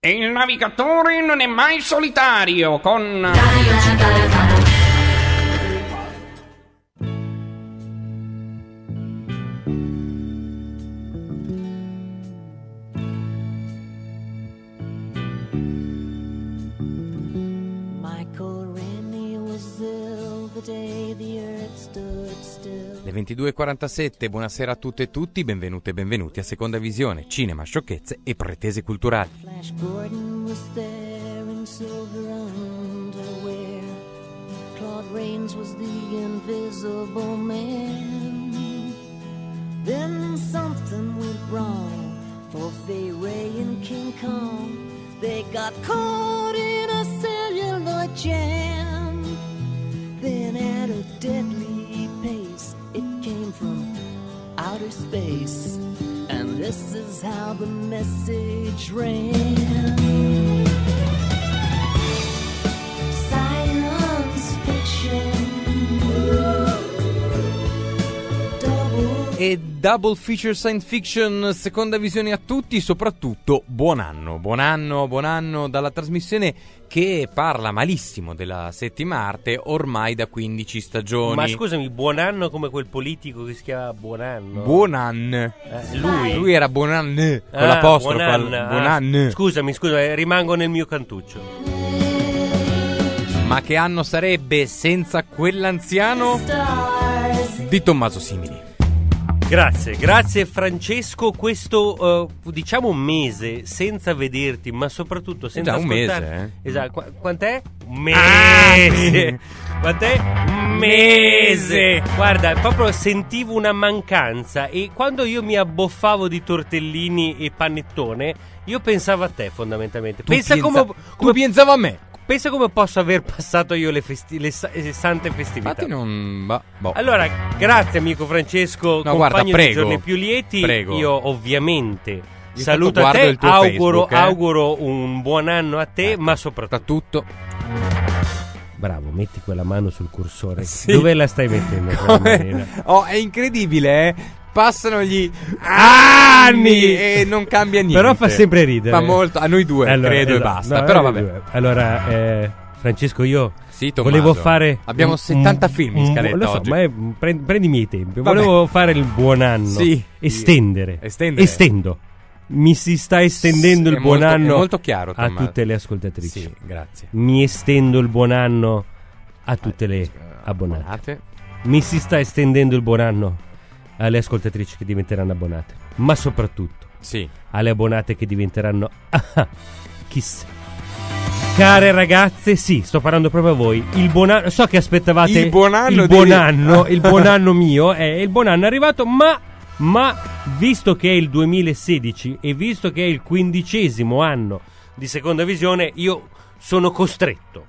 Il navigatore non è mai solitario con... Le 22:47, buonasera a tutte e tutti, benvenute e benvenuti a Seconda Visione, cinema, sciocchezze e pretese culturali. Flash Gordon was there in silver underwear. Claude Rains was the invisible man. Then something went wrong for Fay Ray and King Kong. They got caught in a celluloid jam. Then at a deadly pace it came from outer space, and this is how the message ran. Science fiction. E double feature science fiction, Seconda Visione a tutti, soprattutto buon anno dalla trasmissione che parla malissimo della settima arte ormai da 15 stagioni. Ma scusami, buon anno come quel politico che si chiama Buonanno? Buonan. Lui era Buonan con l'apostrofo. Buonan. Scusami, rimango nel mio cantuccio. Ma che anno sarebbe senza quell'anziano di Tommaso Simili? Grazie Francesco, questo diciamo un mese senza vederti, ma soprattutto senza ascoltare. Un mese, Esatto, quant'è? Un mese. Quant'è? Un mese. Guarda, proprio sentivo una mancanza, e quando io mi abboffavo di tortellini e panettone, io pensavo a te fondamentalmente. Tu pensavo a me. Pensa come posso aver passato io le sante festività. Infatti non... Allora, grazie amico Francesco, compagno dei giorni più lieti. Prego. Io ovviamente saluto a te, auguro un buon anno a te, ma soprattutto... Bravo, metti quella mano sul cursore. Sì. Dove la stai mettendo? È incredibile, Passano gli anni e non cambia niente. Però fa sempre ridere. Fa molto. A noi due, credo, e basta. Però vabbè. Allora, Francesco, io Tommaso, volevo fare... Abbiamo 70 film in scaletta oggi. Ma prendi i miei tempi. Vabbè. Volevo fare il buon anno. Sì. Estendere. Estendo. Mi si sta estendendo il buon anno. È molto chiaro, a tutte le ascoltatrici. Sì, grazie. Mi estendo il buon anno a tutte le abbonate. Mi si sta estendendo il buon anno alle ascoltatrici che diventeranno abbonate, ma soprattutto alle abbonate che diventeranno chissà. Care ragazze, sì, sto parlando proprio a voi. Il buon anno, so che aspettavate il buon anno mio, il buon anno è arrivato, ma visto che è il 2016 e visto che è il 15° anno di Seconda Visione, io sono costretto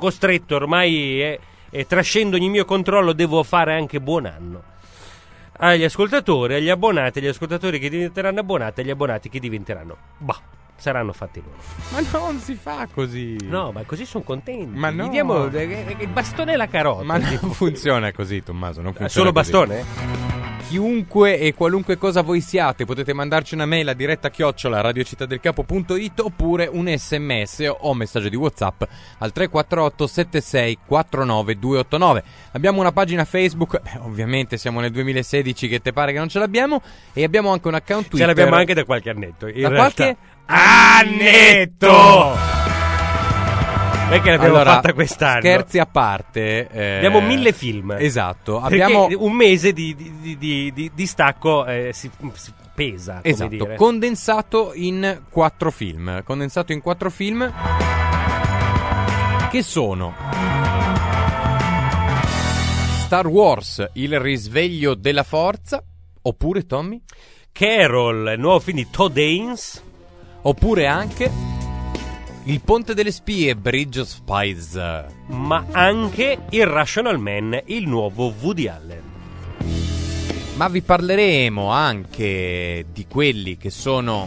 ormai, trascendo ogni mio controllo, devo fare anche buon anno agli ascoltatori, agli abbonati, agli ascoltatori che diventeranno abbonati, agli abbonati che diventeranno saranno fatti loro. Ma non si fa così. No, ma così sono contenti. Ma no. Gli diamo il bastone e la carota. Ma non funziona così, Tommaso, non funziona solo così. Bastone? Chiunque e qualunque cosa voi siate, potete mandarci una mail a diretta @radiocittadelcapo.it oppure un sms o messaggio di WhatsApp al 348 76 49 289. Abbiamo una pagina Facebook, ovviamente siamo nel 2016, che te pare che non ce l'abbiamo, e abbiamo anche un account Twitter. Ce l'abbiamo anche da qualche annetto. Qualche annetto! Perché l'abbiamo fatta quest'anno. Scherzi a parte, abbiamo 1000 film. Esatto. Abbiamo un mese di stacco, si pesa. Esatto. Come dire. Condensato in 4 film. Che sono Star Wars, il risveglio della forza. Oppure, Tommy, Carol, il nuovo film di Todd Haynes. Oppure anche Il ponte delle spie, Bridge of Spies. Ma anche Irrational Man, il nuovo Woody Allen. Ma vi parleremo anche di quelli che sono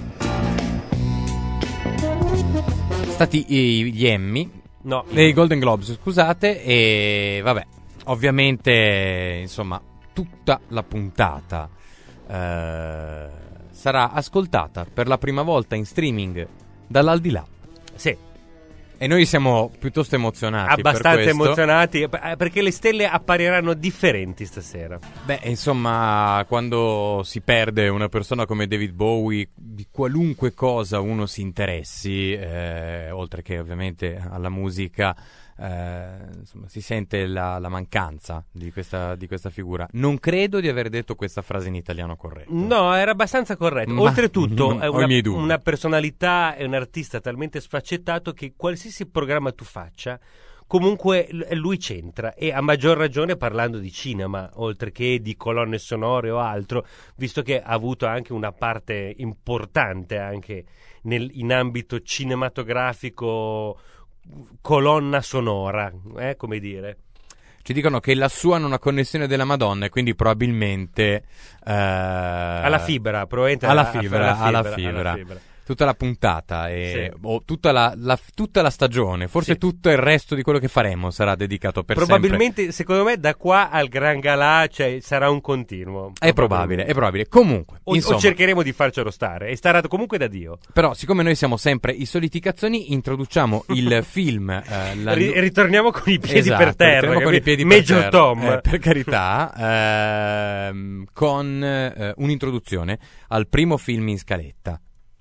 stati gli Emmy. No, i Golden Globes, scusate. E vabbè, ovviamente, insomma, tutta la puntata sarà ascoltata per la prima volta in streaming dall'aldilà Sì. E noi siamo piuttosto emozionati. Abbastanza emozionati, perché le stelle appariranno differenti stasera. Beh, insomma, quando si perde una persona come David Bowie, di qualunque cosa uno si interessi, oltre che ovviamente alla musica, insomma, si sente la mancanza di questa figura. Non credo di aver detto questa frase in italiano corretto. No, era abbastanza corretto. Oltretutto è una personalità e un artista talmente sfaccettato che qualsiasi programma tu faccia, comunque lui c'entra, e a maggior ragione parlando di cinema, oltre che di colonne sonore o altro, visto che ha avuto anche una parte importante anche in ambito cinematografico, colonna sonora, come dire. Ci dicono che la sua hanno una connessione della Madonna e quindi probabilmente alla fibra, probabilmente alla fibra. Tutta la puntata o tutta la stagione, forse tutto il resto di quello che faremo sarà dedicato per probabilmente, sempre. Secondo me, da qua al Gran Galà, cioè, sarà un continuo. È probabile. Comunque, o cercheremo di farcelo stare, e starà comunque da Dio. Però, siccome noi siamo sempre i soliti cazzoni, introduciamo il film. Ritorniamo con i piedi per terra, con i piedi Major per terra, Tom. Per carità, con un'introduzione al primo film in scaletta.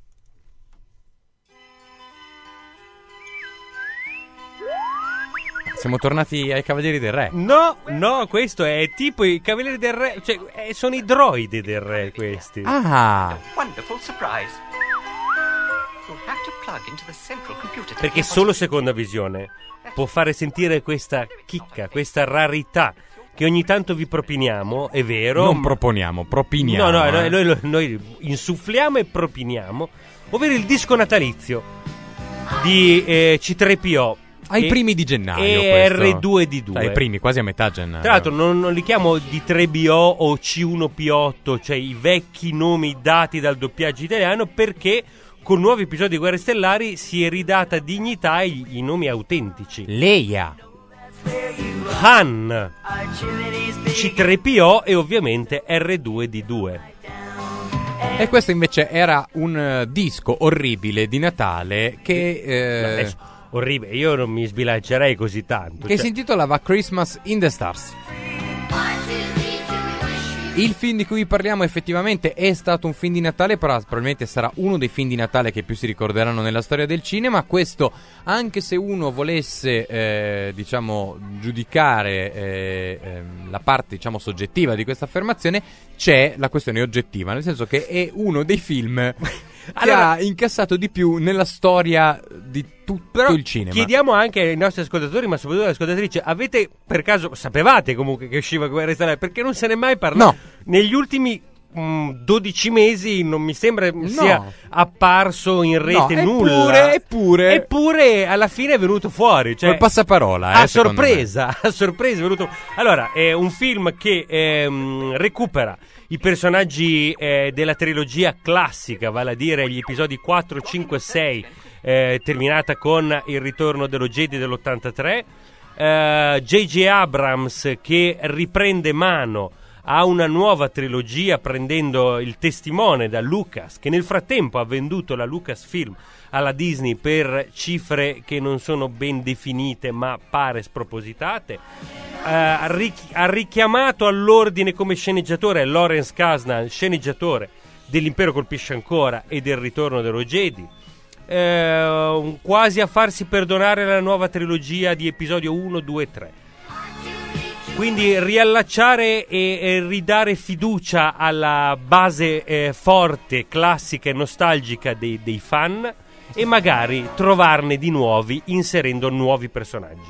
Siamo tornati ai Cavalieri del Re. No, questo è tipo i Cavalieri del Re, cioè sono i droidi del Re questi. Ah! Wonderful surprise. You'll have to plug into the central computer. Perché solo Seconda Visione può fare sentire questa chicca, questa rarità che ogni tanto vi propiniamo, è vero? Non proponiamo, propiniamo. No, noi insuffliamo e propiniamo, ovvero il disco natalizio di C3PO. Ai primi di gennaio e R2D2, ai primi, quasi a metà gennaio. Tra l'altro non li chiamo D3BO o C1P8, cioè i vecchi nomi dati dal doppiaggio italiano, perché con nuovi episodi di Guerre Stellari si è ridata dignità ai nomi autentici. Leia, Han, C3PO e ovviamente R2D2. E questo invece era un disco orribile di Natale che... orribile, io non mi sbilancerei così tanto. Che si intitolava Christmas in the Stars. Il film di cui parliamo effettivamente è stato un film di Natale, però probabilmente sarà uno dei film di Natale che più si ricorderanno nella storia del cinema. Questo, anche se uno volesse, giudicare la parte, soggettiva di questa affermazione, c'è la questione oggettiva, nel senso che è uno dei film che ha incassato di più nella storia di tutto il cinema. Chiediamo anche ai nostri ascoltatori, ma soprattutto alle ascoltatrici, avete per caso, sapevate comunque che usciva Guerre Stellari? Perché non se ne è mai parlato? No. Negli ultimi 12 mesi non mi sembra sia apparso in rete nulla. Eppure alla fine è venuto fuori, cioè, col passaparola, a sorpresa è venuto. Allora, è un film che recupera i personaggi della trilogia classica, vale a dire gli episodi 4, 5 e 6, terminata con il ritorno dello Jedi dell'83. J.J. Abrams che riprende mano a una nuova trilogia, prendendo il testimone da Lucas, che nel frattempo ha venduto la Lucasfilm alla Disney per cifre che non sono ben definite, ma pare spropositate. Ha richiamato all'ordine come sceneggiatore Lawrence Kasdan, sceneggiatore dell'Impero colpisce ancora e del ritorno dello Jedi, quasi a farsi perdonare la nuova trilogia di episodio 1, 2 e 3. Quindi riallacciare e ridare fiducia alla base forte, classica e nostalgica dei fan, e magari trovarne di nuovi inserendo nuovi personaggi.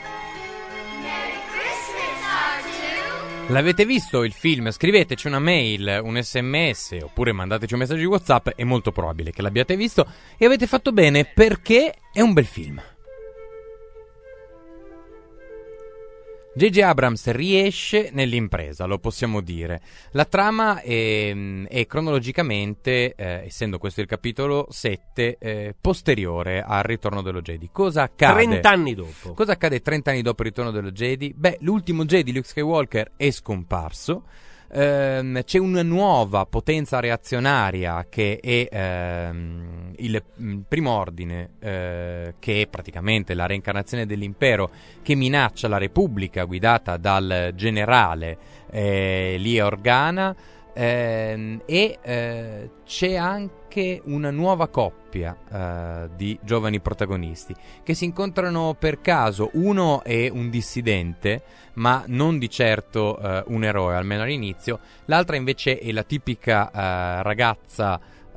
L'avete visto il film? Scriveteci una mail, un sms oppure mandateci un messaggio di WhatsApp. È molto probabile che l'abbiate visto e avete fatto bene, perché è un bel film. J.J. Abrams riesce nell'impresa, lo possiamo dire. La trama è cronologicamente, essendo questo il capitolo 7, posteriore al ritorno dello Jedi. Cosa accade? 30 anni dopo. Cosa accade 30 anni dopo il ritorno dello Jedi? Beh, l'ultimo Jedi, Luke Skywalker, è scomparso. C'è una nuova potenza reazionaria che è il Primo Ordine, che è praticamente la reincarnazione dell'impero, che minaccia la Repubblica guidata dal generale Lee Organa. C'è anche una nuova coppia di giovani protagonisti che si incontrano per caso. Uno è un dissidente, ma non di certo un eroe, almeno all'inizio. L'altra invece è la tipica ragazza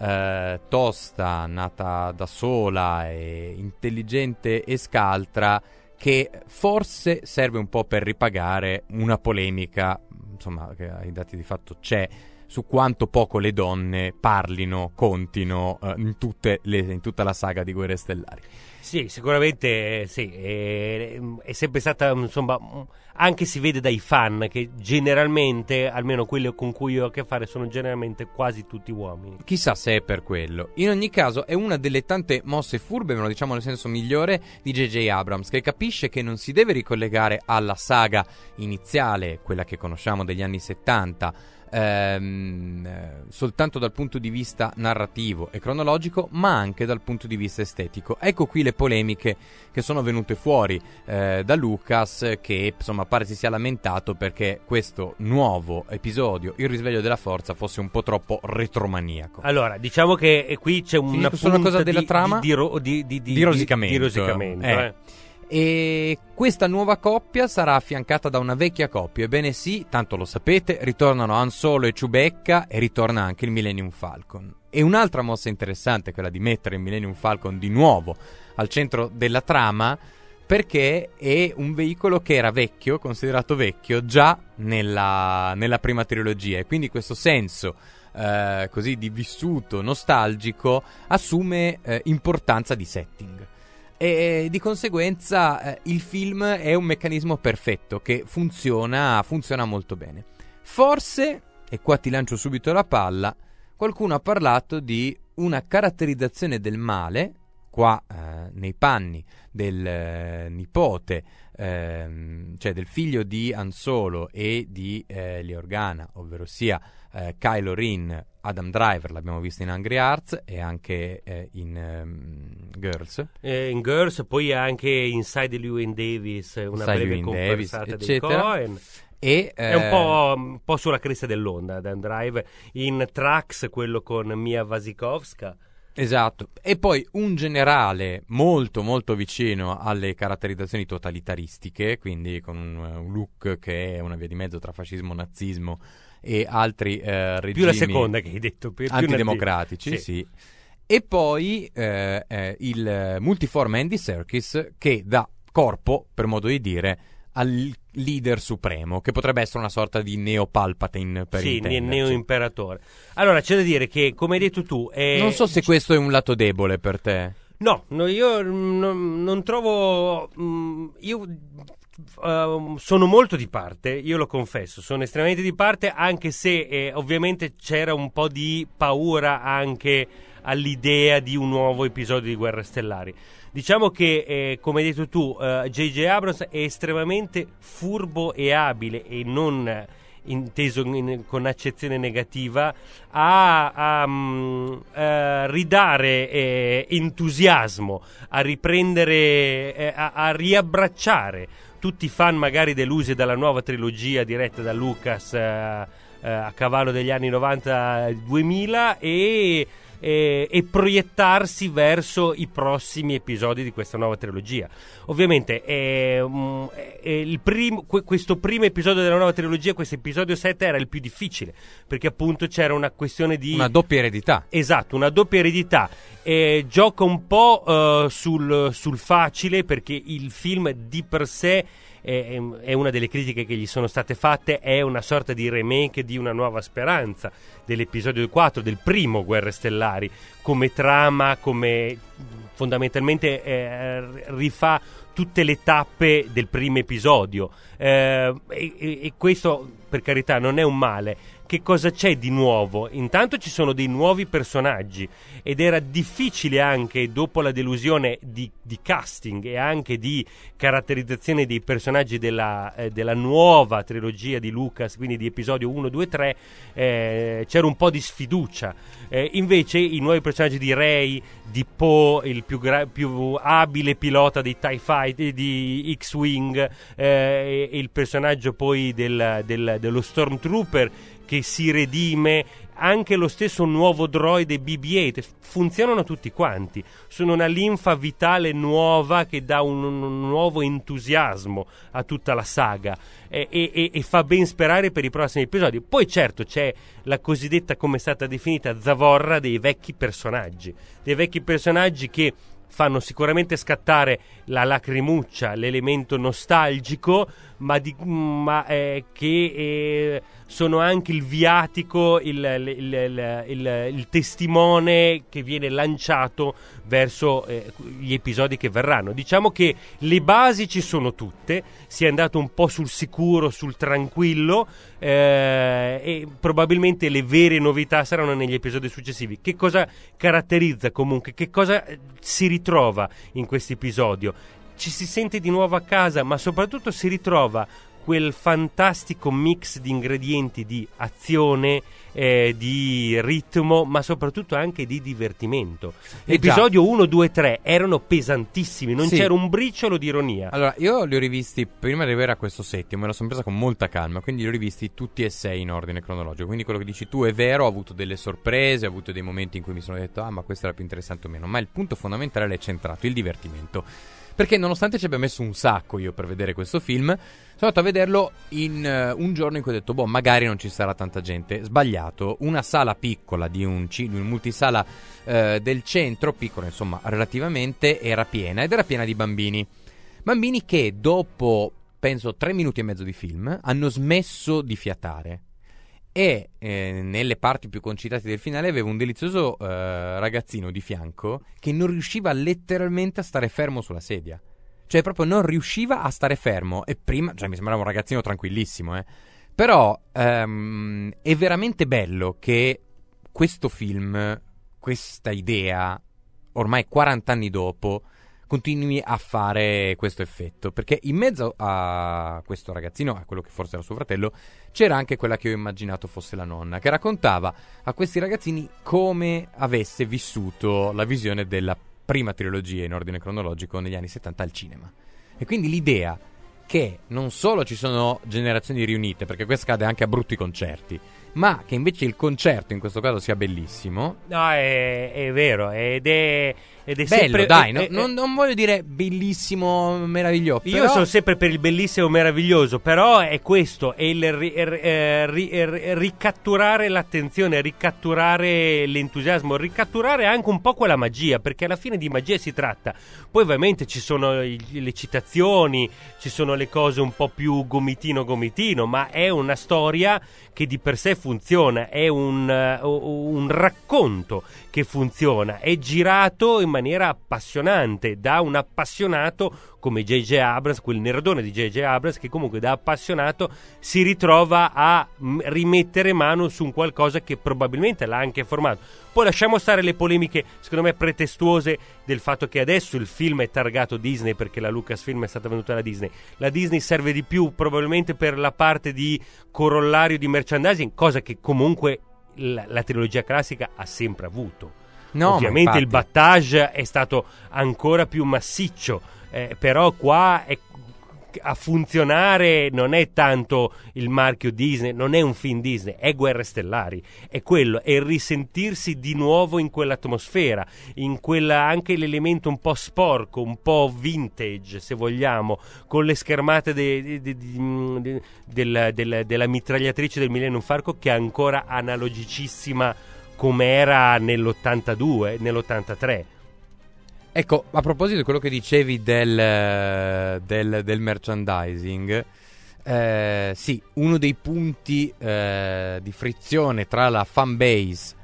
tosta, nata da sola, e intelligente e scaltra, che forse serve un po' per ripagare una polemica, insomma, che ai dati di fatto c'è, su quanto poco le donne parlino, contino in tutta la saga di Guerre Stellari. Sì, sicuramente sì, è sempre stata, insomma, anche si vede dai fan che generalmente, almeno quelli con cui io ho a che fare, sono generalmente quasi tutti uomini. Chissà se è per quello. In ogni caso è una delle tante mosse furbe, ma lo diciamo nel senso migliore, di J.J. Abrams, che capisce che non si deve ricollegare alla saga iniziale, quella che conosciamo degli anni 70, soltanto dal punto di vista narrativo e cronologico, ma anche dal punto di vista estetico. Ecco qui le polemiche che sono venute fuori da Lucas, che insomma pare si sia lamentato perché questo nuovo episodio, Il risveglio della forza, fosse un po' troppo retromaniaco. Allora, diciamo che qui c'è una cosa della trama di rosicamento. E questa nuova coppia sarà affiancata da una vecchia coppia. Ebbene sì, tanto lo sapete, ritornano Han Solo e Chewbacca, e ritorna anche il Millennium Falcon. E un'altra mossa interessante è quella di mettere il Millennium Falcon di nuovo al centro della trama, perché è un veicolo che era vecchio, considerato vecchio già nella prima trilogia, e quindi questo senso così di vissuto nostalgico assume importanza di setting. E di conseguenza il film è un meccanismo perfetto che funziona molto bene. Forse, e qua ti lancio subito la palla, qualcuno ha parlato di una caratterizzazione del male, qua nei panni del nipote, cioè del figlio di Han Solo e di Lee Organa, ovvero sia Kylo Ren. Adam Driver l'abbiamo visto in Hungry Hearts e anche in Girls. In Girls, poi anche Inside Llewyn Davis, una breve conversata dei Coen. È un po' sulla cresta dell'onda Adam Driver. In Trax, quello con Mia Wasikowska. Esatto. E poi un generale molto molto vicino alle caratterizzazioni totalitaristiche, quindi con un look che è una via di mezzo tra fascismo, nazismo e altri regimi più la seconda che hai detto, antidemocratici, sì. E poi il multiforme Andy Serkis, che dà corpo, per modo di dire, al leader supremo, che potrebbe essere una sorta di Neo Palpatine, per intenderci. Sì, Neo Imperatore. Allora, c'è da dire che, come hai detto tu, non so se questo è un lato debole per te. No, io non trovo. Sono molto di parte, io lo confesso, sono estremamente di parte, anche se ovviamente c'era un po' di paura anche all'idea di un nuovo episodio di Guerre Stellari. Diciamo che, come hai detto tu, J.J. Abrams è estremamente furbo e abile, e non inteso con accezione negativa, a ridare entusiasmo, a riprendere, a riabbracciare tutti i fan magari delusi dalla nuova trilogia diretta da Lucas a cavallo degli anni 90-2000 e proiettarsi verso i prossimi episodi di questa nuova trilogia. Ovviamente questo primo episodio della nuova trilogia, questo episodio 7, era il più difficile, perché appunto c'era una questione di una doppia eredità. Esatto, una doppia eredità. Gioca un po' sul facile, perché il film di per sé è una delle critiche che gli sono state fatte, è una sorta di remake di Una nuova speranza, dell'episodio 4 del primo Guerre Stellari, come trama, come fondamentalmente rifà tutte le tappe del primo episodio, e questo, per carità, non è un male. che cosa c'è di nuovo? Intanto ci sono dei nuovi personaggi ed era difficile anche dopo la delusione di casting e anche di caratterizzazione dei personaggi della nuova trilogia di Lucas, quindi di episodio 1, 2, 3, c'era un po' di sfiducia. Invece i nuovi personaggi di Rey, di Poe, il più abile pilota dei TIE Fighter, di X-Wing, e il personaggio poi dello Stormtrooper che si redime, anche lo stesso nuovo droide BB-8, funzionano tutti quanti, sono una linfa vitale nuova che dà un nuovo entusiasmo a tutta la saga e fa ben sperare per i prossimi episodi. Poi certo c'è la cosiddetta, come è stata definita, zavorra dei vecchi personaggi che fanno sicuramente scattare la lacrimuccia, l'elemento nostalgico, ma che sono anche il viatico, il testimone che viene lanciato verso gli episodi che verranno. Diciamo che le basi ci sono tutte, si è andato un po' sul sicuro, sul tranquillo, e probabilmente le vere novità saranno negli episodi successivi. Che cosa caratterizza comunque, che cosa si ritrova in questo episodio? Ci si sente di nuovo a casa, ma soprattutto si ritrova quel fantastico mix di ingredienti di azione, di ritmo, ma soprattutto anche di divertimento. Episodio 1, 2, 3 erano pesantissimi, non c'era un briciolo di ironia. Allora, io li ho rivisti prima di arrivare a questo settimo, me lo sono presa con molta calma, quindi li ho rivisti tutti e 6 in ordine cronologico. Quindi quello che dici tu è vero, ho avuto delle sorprese, ho avuto dei momenti in cui mi sono detto ma questo era più interessante o meno, ma il punto fondamentale è centrato, il divertimento. Perché nonostante ci abbia messo un sacco io per vedere questo film, sono andato a vederlo in un giorno in cui ho detto magari non ci sarà tanta gente. Sbagliato. Una sala piccola di un multisala del centro, piccola insomma relativamente, era piena, ed era piena di bambini che dopo penso 3 minuti e mezzo di film hanno smesso di fiatare. E nelle parti più concitate del finale avevo un delizioso ragazzino di fianco che non riusciva letteralmente a stare fermo sulla sedia. Cioè proprio non riusciva a stare fermo. E prima, mi sembrava un ragazzino tranquillissimo, Però è veramente bello che questo film, questa idea, ormai 40 anni dopo, continui a fare questo effetto, perché in mezzo a questo ragazzino, a quello che forse era suo fratello, c'era anche quella che ho immaginato fosse la nonna, che raccontava a questi ragazzini come avesse vissuto la visione della prima trilogia in ordine cronologico negli anni 70 al cinema. E quindi l'idea che non solo ci sono generazioni riunite, perché questo accade anche a brutti concerti, ma che invece il concerto in questo caso sia bellissimo. No, è vero, ed è bello, sempre, dai, non voglio dire bellissimo, meraviglioso. Io però sono sempre per il bellissimo, meraviglioso, però è questo, è il ricatturare l'attenzione, ricatturare l'entusiasmo, ricatturare anche un po' quella magia, perché alla fine di magia si tratta. Poi ovviamente ci sono le citazioni, ci sono le cose un po' più gomitino, ma è una storia che di per sé funziona, è un racconto che funziona, è girato in maniera appassionante da un appassionato come J.J. Abrams, quel nerdone di J.J. Abrams che comunque da appassionato si ritrova a rimettere mano su un qualcosa che probabilmente l'ha anche formato. Poi lasciamo stare le polemiche secondo me pretestuose del fatto che adesso il film è targato Disney perché la Lucasfilm è stata venuta alla Disney. La Disney serve di più probabilmente per la parte di corollario di merchandising, cosa che comunque la trilogia classica ha sempre avuto. No, ovviamente il battage è stato ancora più massiccio, però qua a funzionare non è tanto il marchio Disney, non è un film Disney, è Guerre Stellari, è quello, è il risentirsi di nuovo in quell'atmosfera, in quella, anche l'elemento un po' sporco, un po' vintage se vogliamo, con le schermate della mitragliatrice del Millennium Falcon che è ancora analogicissima come era nell'82, nell'83. Ecco, a proposito di quello che dicevi del merchandising, sì, uno dei punti di frizione tra la fanbase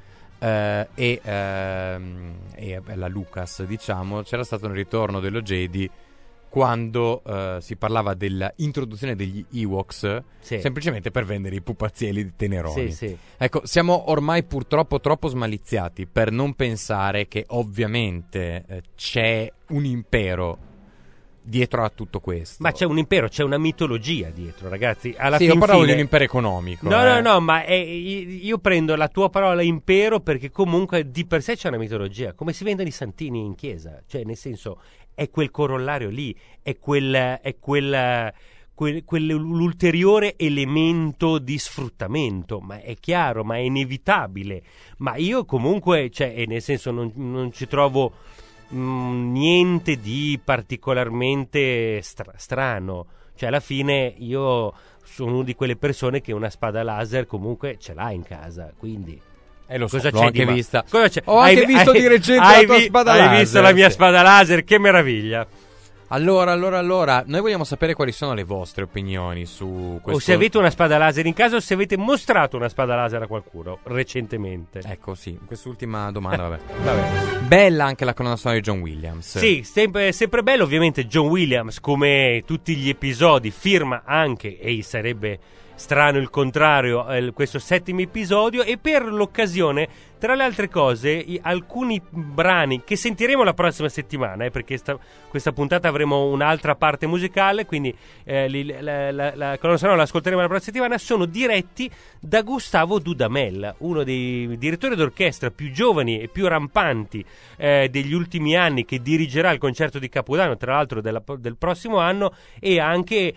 e la Lucas, diciamo, c'era stato nel ritorno dello Jedi quando si parlava dell'introduzione degli Ewoks, semplicemente per vendere i pupazzieli di Teneroni. Sì. Ecco, siamo ormai purtroppo troppo smaliziati per non pensare che ovviamente c'è un impero dietro a tutto questo. Ma c'è un impero, c'è una mitologia dietro, ragazzi. Io parlavo di un impero economico. No, ma io prendo la tua parola impero perché comunque di per sé c'è una mitologia, come si vendono i santini in chiesa, cioè nel senso è quel corollario lì, è quell'ulteriore elemento di sfruttamento, ma è chiaro, ma è inevitabile. Ma io comunque, cioè, nel senso non ci trovo niente di particolarmente strano. Cioè alla fine io sono una di quelle persone che una spada laser comunque ce l'ha in casa, quindi lo so, cosa l'ho c'è anche di vista. Cosa c'è? Ho anche visto di recente la tua spada laser. Hai visto la mia spada laser? Che meraviglia! Allora, noi vogliamo sapere quali sono le vostre opinioni su questo. O se avete una spada laser in casa o se avete mostrato una spada laser a qualcuno recentemente. Ecco, sì, quest'ultima domanda, vabbè. Bella anche la colonna sonora di John Williams. Sì, sempre bello. Ovviamente John Williams, come tutti gli episodi, firma anche, e sarebbe strano il contrario, questo 7° episodio, e per l'occasione, tra le altre cose, alcuni brani che sentiremo la prossima settimana, perché questa puntata avremo un'altra parte musicale, quindi la colonna sonora l'ascolteremo la prossima settimana, sono diretti da Gustavo Dudamel, uno dei direttori d'orchestra più giovani e più rampanti degli ultimi anni, che dirigerà il concerto di Capodanno, tra l'altro del prossimo anno, e anche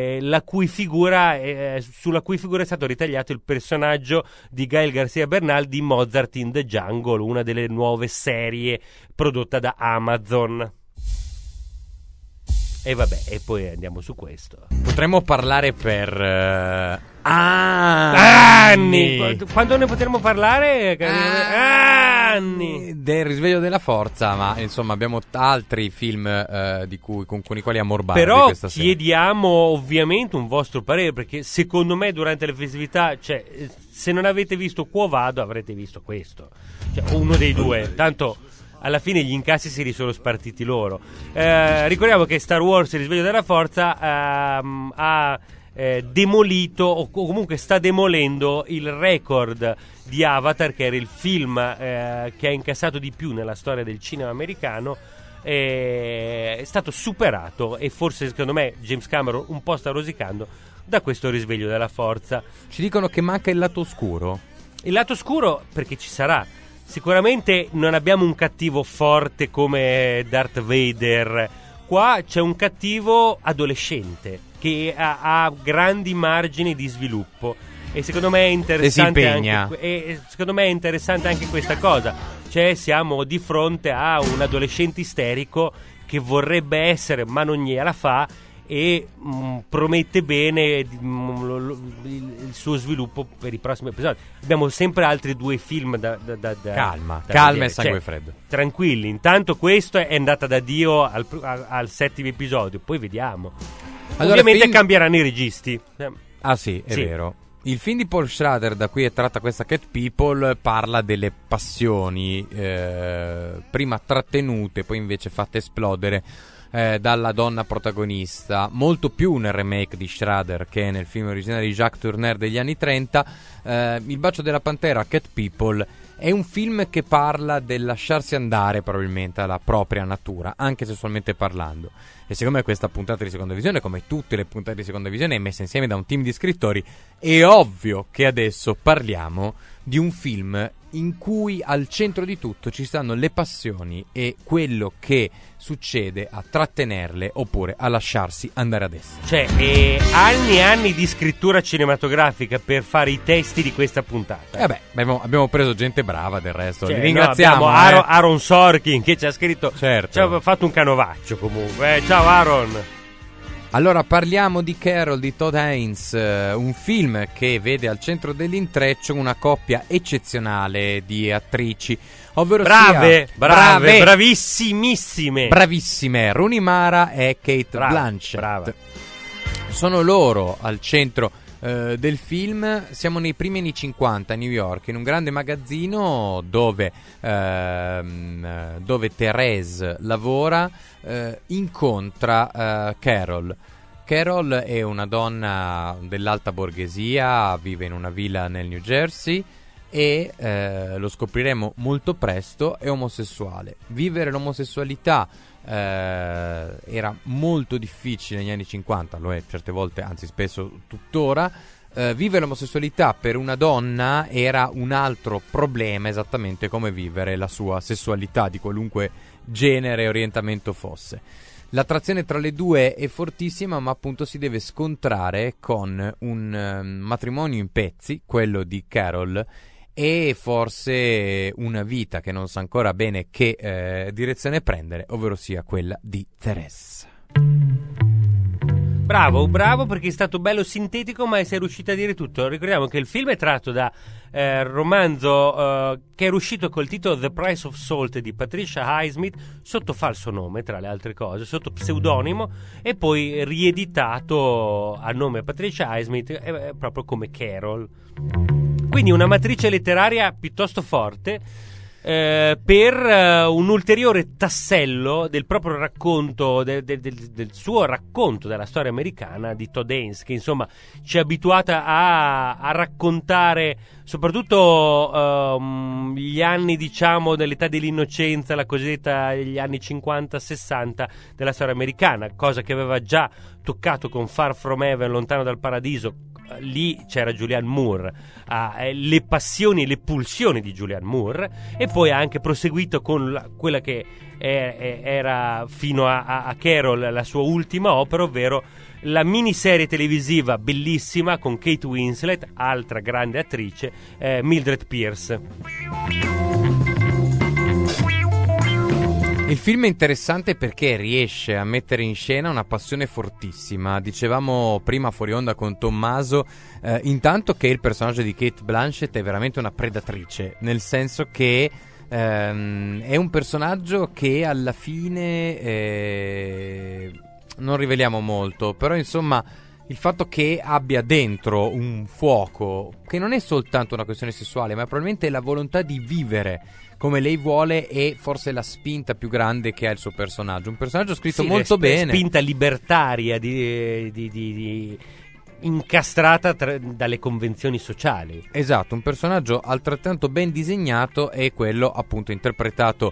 sulla cui figura è stato ritagliato il personaggio di Gael García Bernal di Mozart in the Jungle, una delle nuove serie prodotta da Amazon. E vabbè, e poi andiamo su questo. Potremmo parlare per anni. Quando ne potremo parlare? Anni. Del Risveglio della Forza, ma insomma abbiamo altri film con i quali ammorbare. Però questa chiediamo ovviamente un vostro parere, perché secondo me durante le festività, cioè, se non avete visto Quo Vado avrete visto questo, cioè uno dei due, tanto alla fine gli incassi si sono spartiti loro. Ricordiamo che Star Wars Il Risveglio della Forza ha demolito, o comunque sta demolendo, il record di Avatar, che era il film che ha incassato di più nella storia del cinema americano. È stato superato, e forse secondo me James Cameron un po' sta rosicando da questo Risveglio della Forza. Ci dicono che manca il lato oscuro. Il lato oscuro perché ci sarà. Sicuramente non abbiamo un cattivo forte come Darth Vader. Qua c'è un cattivo adolescente che ha grandi margini di sviluppo, e secondo me è interessante secondo me è interessante anche questa cosa. Cioè siamo di fronte a un adolescente isterico che vorrebbe essere, ma non gliela fa, e promette bene il suo sviluppo per i prossimi episodi. Abbiamo sempre altri 2 film da calma vedere. E sangue freddo, tranquilli. Intanto questo è andata da Dio al 7° episodio, poi vediamo. Allora, ovviamente cambieranno i registi. Sì, è vero. Il film di Paul Schrader, da cui è tratta questa Cat People, parla delle passioni prima trattenute, poi invece fatte esplodere dalla donna protagonista, molto più nel remake di Schrader che nel film originale di Jacques Tourneur degli anni 30. Il bacio della pantera, Cat People, è un film che parla del lasciarsi andare probabilmente alla propria natura, anche sessualmente parlando, e secondo me questa puntata di Seconda Visione, come tutte le puntate di Seconda Visione, è messa insieme da un team di scrittori. È ovvio che adesso parliamo di un film in cui al centro di tutto ci stanno le passioni e quello che succede a trattenerle oppure a lasciarsi andare ad esse. Cioè, anni e anni di scrittura cinematografica per fare i testi di questa puntata. Abbiamo preso gente brava, del resto. Cioè, li ringraziamo. Abbiamo Aaron Sorkin che ci ha scritto. Certo. Ci ha fatto un canovaccio comunque. Ciao Aaron. Allora parliamo di Carol di Todd Haynes, un film che vede al centro dell'intreccio una coppia eccezionale di attrici, ovvero bravissime Rooney Mara e Kate Blanchett. Brava. Sono loro al centro del film. Siamo nei primi anni 50 a New York, in un grande magazzino dove Thérèse lavora, incontra Carol. Carol è una donna dell'alta borghesia, vive in una villa nel New Jersey e lo scopriremo molto presto, è omosessuale. Vivere l'omosessualità era molto difficile negli anni 50, lo è certe volte, anzi spesso tuttora. Vivere l'omosessualità per una donna era un altro problema, esattamente come vivere la sua sessualità di qualunque genere e orientamento fosse. L'attrazione tra le due è fortissima, ma appunto si deve scontrare con un matrimonio in pezzi, quello di Carol, e forse una vita che non sa ancora bene che direzione prendere, ovvero sia quella di Thérèse. Bravo, perché è stato bello sintetico, ma sei riuscito a dire tutto. Ricordiamo che il film è tratto da romanzo che era uscito col titolo The Price of Salt di Patricia Highsmith, sotto falso nome tra le altre cose, sotto pseudonimo, e poi rieditato a nome Patricia Highsmith proprio come Carol. Quindi una matrice letteraria piuttosto forte, per un ulteriore tassello del proprio racconto, del suo racconto della storia americana di Todd Haynes, che insomma ci è abituata a raccontare soprattutto gli anni, diciamo, dell'età dell'innocenza, la cosiddetta gli anni 50-60 della storia americana, cosa che aveva già toccato con Far From Heaven, Lontano dal Paradiso. Lì c'era Julianne Moore, le passioni e le pulsioni di Julianne Moore, e poi ha anche proseguito con quella che era fino a Carol la sua ultima opera, ovvero la miniserie televisiva bellissima con Kate Winslet, altra grande attrice, Mildred Pierce. Il film è interessante perché riesce a mettere in scena una passione fortissima. Dicevamo prima fuori onda con Tommaso, intanto che il personaggio di Cate Blanchett è veramente una predatrice, nel senso che è un personaggio che alla fine non riveliamo molto, però insomma il fatto che abbia dentro un fuoco che non è soltanto una questione sessuale, ma probabilmente la volontà di vivere come lei vuole, è forse la spinta più grande che ha il suo personaggio. Un personaggio scritto molto bene, spinta libertaria incastrata dalle convenzioni sociali. Esatto, un personaggio altrettanto ben disegnato è quello appunto interpretato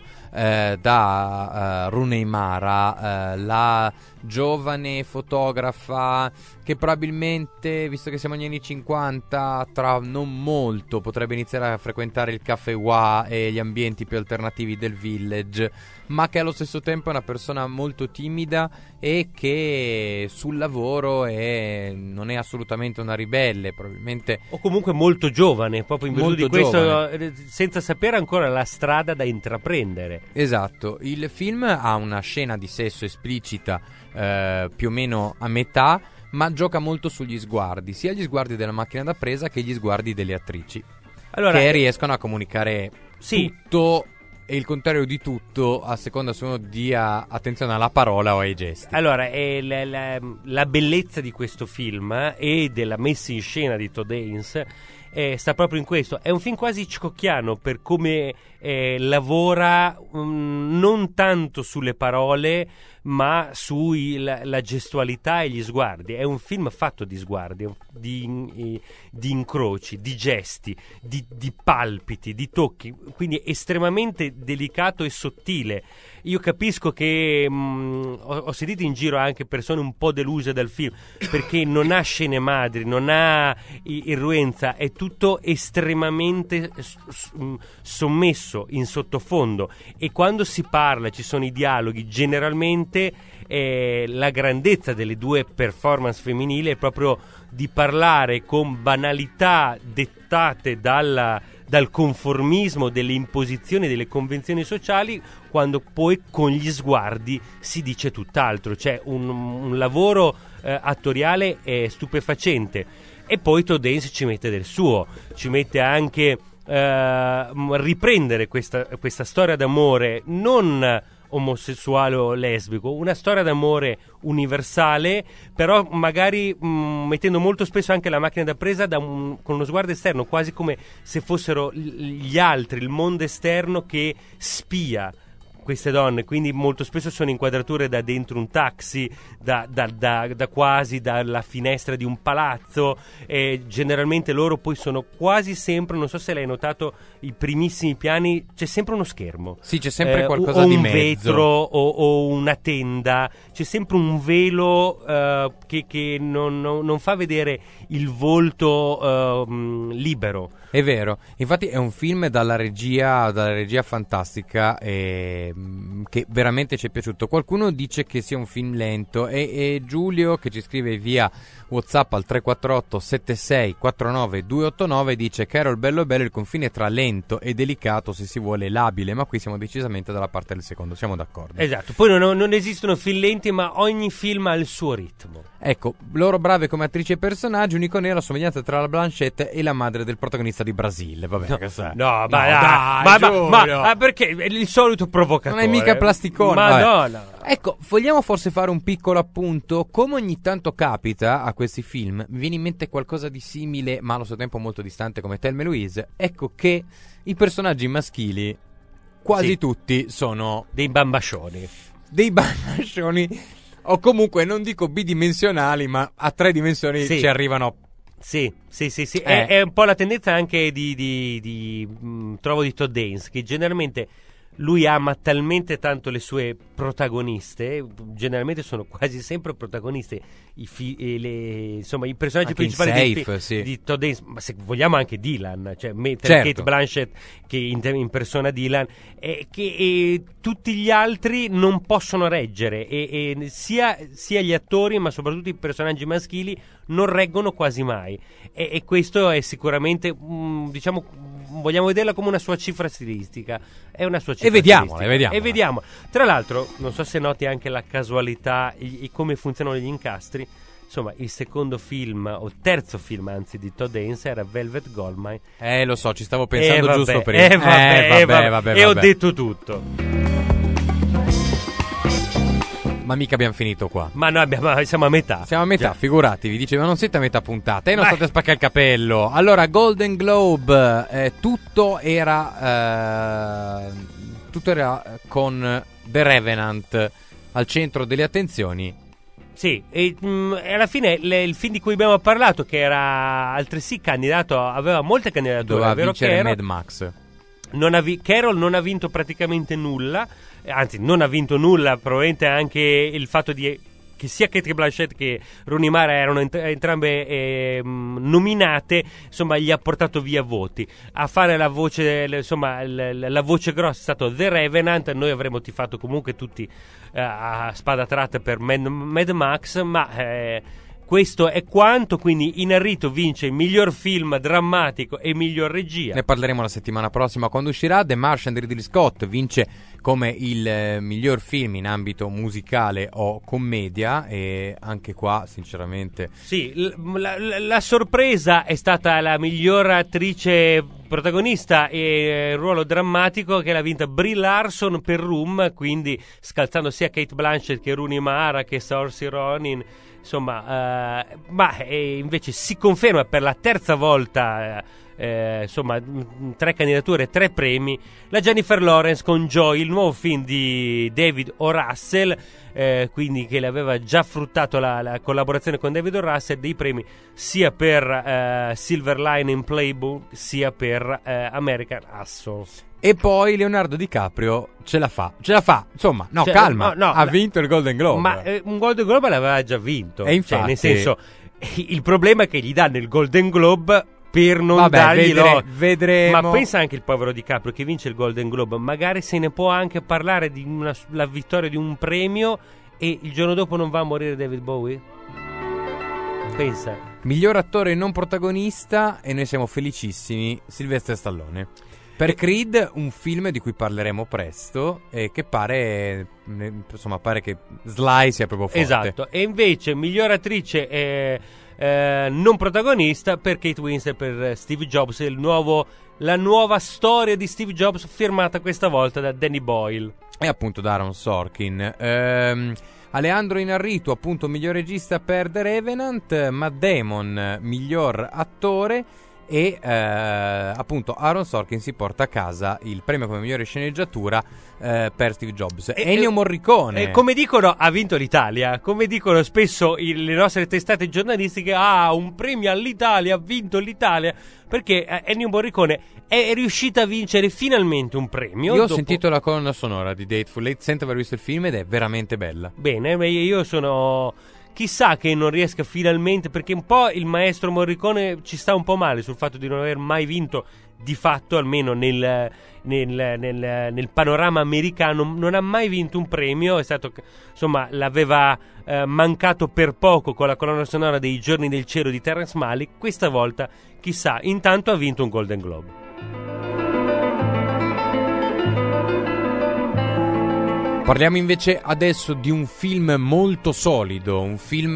da Rooney Mara, la giovane fotografa che probabilmente, visto che siamo negli anni 50, tra non molto potrebbe iniziare a frequentare il Café Wa e gli ambienti più alternativi del Village, ma che allo stesso tempo è una persona molto timida e che sul lavoro non è assolutamente una ribelle, probabilmente, o comunque molto giovane, proprio in virtù di questo, giovane, senza sapere ancora la strada da intraprendere. Esatto. Il film ha una scena di sesso esplicita più o meno a metà, ma gioca molto sugli sguardi, sia gli sguardi della macchina da presa che gli sguardi delle attrici, che riescono a comunicare tutto e il contrario di tutto, a seconda se uno dia attenzione alla parola o ai gesti. Allora, la bellezza di questo film e della messa in scena di Todd Haynes sta proprio in questo. È un film quasi hitchcockiano per come lavora, non tanto sulle parole ma sulla gestualità e gli sguardi. È un film fatto di sguardi, di incroci, di gesti, di palpiti, di tocchi, quindi estremamente delicato e sottile. Io capisco che ho sentito in giro anche persone un po' deluse dal film perché non ha scene madri, non ha irruenza, è tutto estremamente sommesso in sottofondo, e quando si parla, ci sono i dialoghi, generalmente la grandezza delle due performance femminili è proprio di parlare con banalità dettate dal conformismo, delle imposizioni, delle convenzioni sociali, quando poi con gli sguardi si dice tutt'altro. C'è un lavoro attoriale stupefacente, e poi Todd Haynes ci mette del suo, ci mette anche riprendere questa storia d'amore non omosessuale o lesbico, una storia d'amore universale, però magari mettendo molto spesso anche la macchina da presa con uno sguardo esterno, quasi come se fossero gli altri, il mondo esterno che spia queste donne, quindi molto spesso sono inquadrature da dentro un taxi, da quasi dalla finestra di un palazzo, e generalmente loro poi sono quasi sempre, non so se l'hai notato, i primissimi piani c'è sempre uno schermo, sì, c'è sempre qualcosa di mezzo, o un vetro o una tenda, c'è sempre un velo che non fa vedere il volto libero. È vero, infatti è un film dalla regia fantastica che veramente ci è piaciuto. Qualcuno dice che sia un film lento e Giulio, che ci scrive via WhatsApp al 348 76 49 289, dice: Carol, bello bello, il confine tra lento e delicato, se si vuole labile, ma qui siamo decisamente dalla parte del secondo, siamo d'accordo. Esatto, poi non esistono film lenti, ma ogni film ha il suo ritmo. Ecco, loro brave come attrici e personaggi, unico nero la somiglianza tra la Blanchett e la madre del protagonista di Brasile. Vabbè, ma perché è il solito provocatore? Non è mica plasticone. Madonna. Ecco, vogliamo forse fare un piccolo appunto? Come ogni tanto capita a questi film, mi viene in mente qualcosa di simile, ma allo stesso tempo molto distante, come Thelma e Louise. Ecco che i personaggi maschili quasi tutti sono dei bambascioni. O comunque non dico bidimensionali, ma a 3 dimensioni ci arrivano. Sì. È un po' la tendenza anche trovo di Todd Haynes, che generalmente lui ama talmente tanto le sue protagoniste, generalmente sono quasi sempre protagoniste, insomma i personaggi anche principali di Todd Haynes, ma se vogliamo anche Dylan, cioè mettere Kate Blanchett che impersona Dylan, che tutti gli altri non possono reggere, e sia gli attori ma soprattutto i personaggi maschili non reggono quasi mai, e questo è sicuramente diciamo, vogliamo vederla come una sua cifra stilistica, è una sua cifra e vediamo. Tra l'altro non so se noti anche la casualità e come funzionano gli incastri. Insomma, il secondo film, o terzo film anzi, di Todd Haynes era Velvet Goldmine. Lo so, ci stavo pensando giusto prima. Vabbè. E ho detto tutto. Ma mica abbiamo finito qua. Ma noi siamo a metà. Siamo a metà, figuratevi. Dice, ma non siete a metà puntata e non state a spaccare il capello. Allora, Golden Globe, tutto era con The Revenant al centro delle attenzioni. Sì, e alla fine il film di cui abbiamo parlato, che era altresì candidato, aveva molte candidature. Doveva vincere Mad Max. Carol non ha vinto praticamente nulla, anzi non ha vinto nulla, probabilmente anche il fatto che sia Cate Blanchett che Rooney Mara erano entrambe nominate, insomma gli ha portato via voti. A fare la voce, insomma la voce grossa è stato The Revenant. Noi avremmo tifato comunque tutti a spada tratta per Mad Max, ma questo è quanto. Quindi Inarrito vince miglior film drammatico e miglior regia. Ne parleremo la settimana prossima quando uscirà. The Martian di Ridley Scott vince come il miglior film in ambito musicale o commedia, e anche qua sinceramente sì, la sorpresa è stata la miglior attrice protagonista e ruolo drammatico, che l'ha vinta Brie Larson per Room, quindi scalzando sia Cate Blanchett che Rooney Mara che Saoirse Ronan. Insomma, ma invece si conferma per la terza volta, insomma, 3 candidature, 3 premi, la Jennifer Lawrence con Joy, il nuovo film di David O. Russell, quindi che le aveva già fruttato la collaborazione con David O. Russell, dei premi sia per Silver Lining Playbook sia per American Hustle. E poi Leonardo DiCaprio ce la fa, insomma, calma, ha vinto il Golden Globe. Ma un Golden Globe l'aveva già vinto, e infatti, nel senso, il problema è che gli danno il Golden Globe per non darglielo. Vedremo. Ma pensa anche il povero DiCaprio che vince il Golden Globe, magari se ne può anche parlare di la vittoria di un premio, e il giorno dopo non va a morire David Bowie? Pensa. Miglior attore non protagonista, e noi siamo felicissimi, Sylvester Stallone. Per Creed, un film di cui parleremo presto, e che pare che Sly sia proprio forte. Esatto. E invece miglior attrice non protagonista per Kate Winslet, per Steve Jobs, la nuova storia di Steve Jobs firmata questa volta da Danny Boyle e appunto da Aaron Sorkin. Alejandro Inarritu appunto miglior regista per The Revenant, Matt Damon miglior attore e appunto Aaron Sorkin si porta a casa il premio come migliore sceneggiatura per Steve Jobs. Ennio Morricone, come dicono, ha vinto l'Italia, come dicono spesso le nostre testate giornalistiche, un premio all'Italia, ha vinto l'Italia, perché Ennio Morricone è riuscito a vincere finalmente un premio. Io ho sentito la colonna sonora di Dateful Eight senza aver visto il film ed è veramente bella. Bene, io sono... Chissà che non riesca finalmente, perché un po' il maestro Morricone ci sta un po' male sul fatto di non aver mai vinto, di fatto, almeno nel panorama americano, non ha mai vinto un premio. È stato, insomma, l'aveva mancato per poco con la colonna sonora dei Giorni del cielo di Terrence Malick. Questa volta, chissà, intanto ha vinto un Golden Globe. Parliamo invece adesso di un film molto solido, un film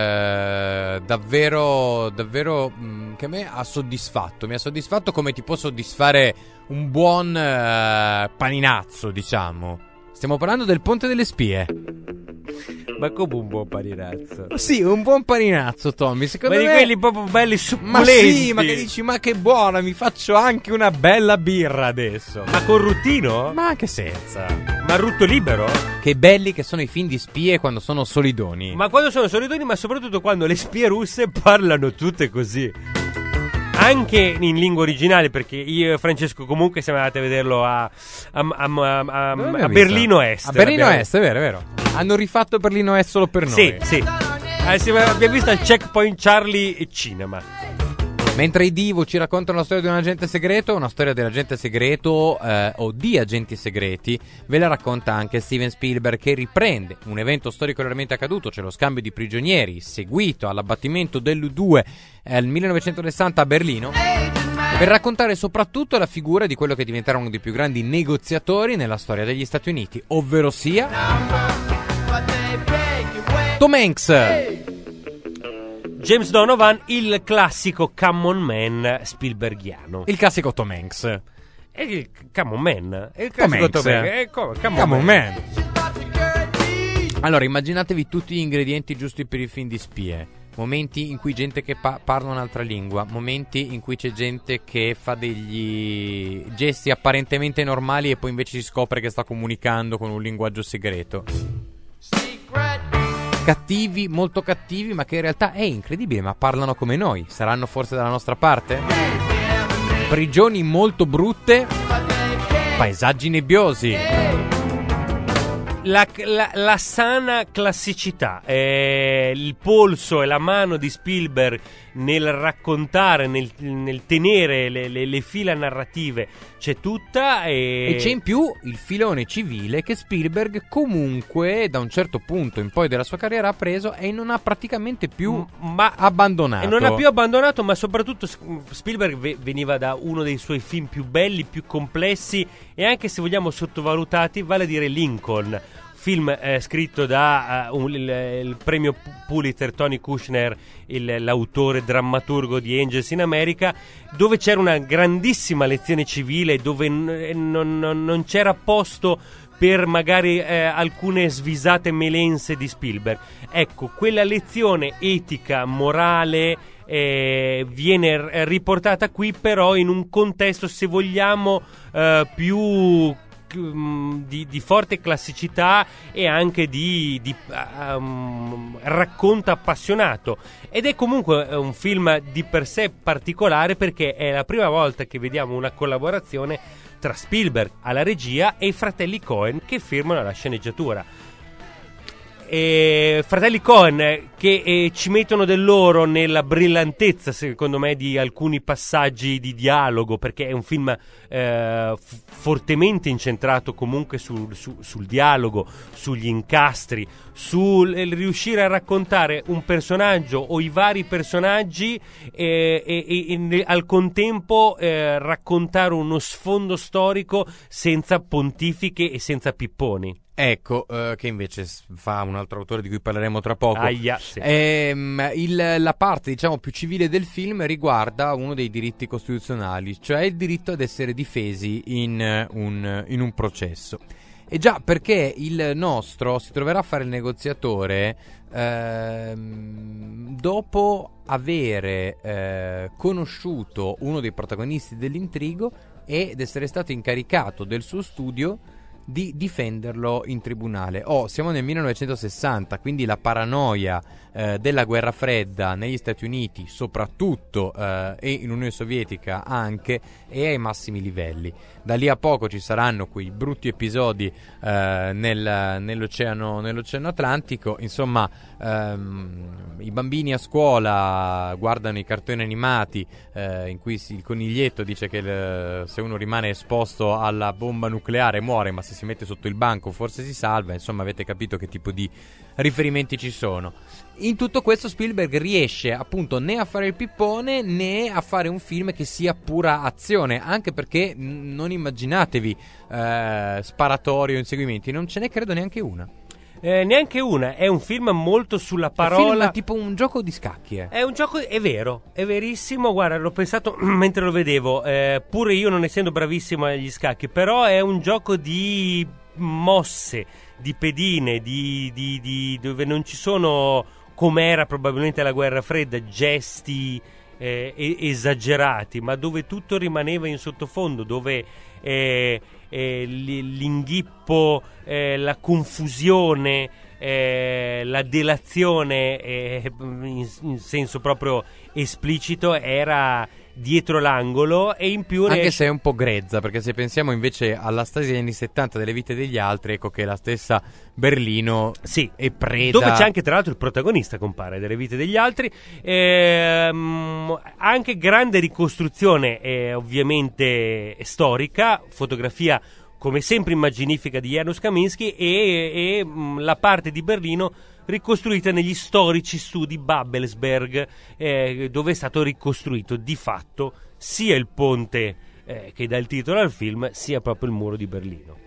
davvero che a me ha soddisfatto. Mi ha soddisfatto come ti può soddisfare un buon paninazzo, diciamo. Stiamo parlando del Ponte delle Spie. Ma come un buon paninazzo? Sì, un buon paninazzo, Tommy. Secondo me di quelli proprio belli succulenti. Ma sì, ma che dici? Ma che buona, mi faccio anche una bella birra adesso. Ma con ruttino? Ma anche senza. Ma rutto libero? Che belli che sono i film di spie quando sono solidoni. Ma quando sono solidoni, ma soprattutto quando le spie russe parlano tutte così. Anche in lingua originale, perché io e Francesco comunque siamo andati a vederlo a Berlino Est. A Berlino Est, è vero. Hanno rifatto Berlino Est solo per noi. Sì. Abbiamo visto al Checkpoint Charlie Cinema. Mentre i Divo ci raccontano la storia di un agente segreto, una storia dell'agente segreto o di agenti segreti, ve la racconta anche Steven Spielberg, che riprende un evento storico realmente accaduto, cioè lo scambio di prigionieri seguito all'abbattimento dell'U2 nel 1960 a Berlino, per raccontare soprattutto la figura di quello che diventerà uno dei più grandi negoziatori nella storia degli Stati Uniti, ovvero sia Tom Hanks. James Donovan, il classico Come On Man Spielbergiano. Il classico Tom Hanks. Il Come On Man. Il classico Tom Hanks. Come On Man. Allora, immaginatevi tutti gli ingredienti giusti per i film di spie. Momenti in cui gente che parla un'altra lingua. Momenti in cui c'è gente che fa degli gesti apparentemente normali e poi invece si scopre che sta comunicando con un linguaggio segreto. Cattivi, molto cattivi, ma che in realtà è incredibile, ma parlano come noi. Saranno forse dalla nostra parte? Prigioni molto brutte, paesaggi nebbiosi. La sana classicità, il polso e la mano di Spielberg nel raccontare, nel tenere le fila narrative, c'è tutta, e c'è in più il filone civile che Spielberg comunque da un certo punto in poi della sua carriera ha preso e non ha praticamente più abbandonato. E non ha più abbandonato, ma soprattutto Spielberg veniva da uno dei suoi film più belli, più complessi e anche, se vogliamo, sottovalutati, vale a dire Lincoln. Film scritto da il premio Pulitzer Tony Kushner, l'autore drammaturgo di Angels in America, dove c'era una grandissima lezione civile, dove non c'era posto per magari alcune svisate melenze di Spielberg. Ecco, quella lezione etica, morale, viene riportata qui, però in un contesto, se vogliamo, più di forte classicità e anche di racconto appassionato, ed è comunque un film di per sé particolare, perché è la prima volta che vediamo una collaborazione tra Spielberg alla regia e i fratelli Coen che firmano la sceneggiatura. Fratelli Coen che ci mettono del loro nella brillantezza, secondo me, di alcuni passaggi di dialogo, perché è un film fortemente incentrato comunque sul dialogo, sugli incastri, sul riuscire a raccontare un personaggio o i vari personaggi e al contempo raccontare uno sfondo storico senza pontifiche e senza pipponi. Ecco, che invece fa un altro autore di cui parleremo tra poco. Sì. La parte, diciamo, più civile del film riguarda uno dei diritti costituzionali, cioè il diritto ad essere difesi in un processo. E già, perché il nostro si troverà a fare il negoziatore dopo avere conosciuto uno dei protagonisti dell'intrigo ed essere stato incaricato del suo studio di difenderlo in tribunale. Siamo nel 1960, quindi la paranoia della guerra fredda negli Stati Uniti soprattutto e in Unione Sovietica anche è ai massimi livelli. Da lì a poco ci saranno quei brutti episodi nell'oceano Atlantico. Insomma, i bambini a scuola guardano i cartoni animati in cui il coniglietto dice che se uno rimane esposto alla bomba nucleare muore, ma se si mette sotto il banco forse si salva. Insomma, avete capito che tipo di riferimenti ci sono. In tutto questo Spielberg riesce appunto né a fare il pippone né a fare un film che sia pura azione, anche perché non immaginatevi sparatorio, inseguimenti, non ce n'è credo neanche una. Neanche una, è un film molto sulla parola. Un film tipo un gioco di scacchi. È un gioco, è vero, è verissimo. Guarda, l'ho pensato mentre lo vedevo. Pure io, non essendo bravissimo agli scacchi, però è un gioco di mosse, di pedine, di dove non ci sono, come era probabilmente la guerra fredda, gesti esagerati, ma dove tutto rimaneva in sottofondo, dove l'inghippo, la confusione, la delazione in senso proprio esplicito era dietro l'angolo, e in più anche se è un po' grezza, perché se pensiamo invece alla Stasi degli anni 70 delle vite degli altri, ecco che la stessa Berlino è preda, dove c'è anche tra l'altro il protagonista, compare, delle vite degli altri, anche grande ricostruzione ovviamente storica, fotografia come sempre immaginifica di Janusz Kaminski, e la parte di Berlino ricostruita negli storici studi Babelsberg, dove è stato ricostruito di fatto sia il ponte che dà il titolo al film, sia proprio il muro di Berlino.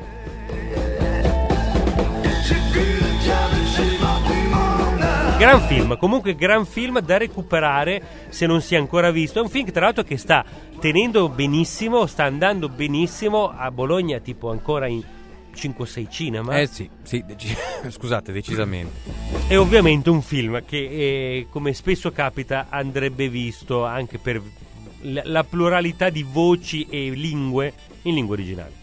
Gran film, comunque gran film da recuperare se non si è ancora visto. È un film che tra l'altro che sta tenendo benissimo, sta andando benissimo a Bologna, tipo ancora in 5-6 cinema. Sì, scusate, decisamente. È ovviamente un film che, come spesso capita, andrebbe visto anche per la pluralità di voci e lingue in lingua originale.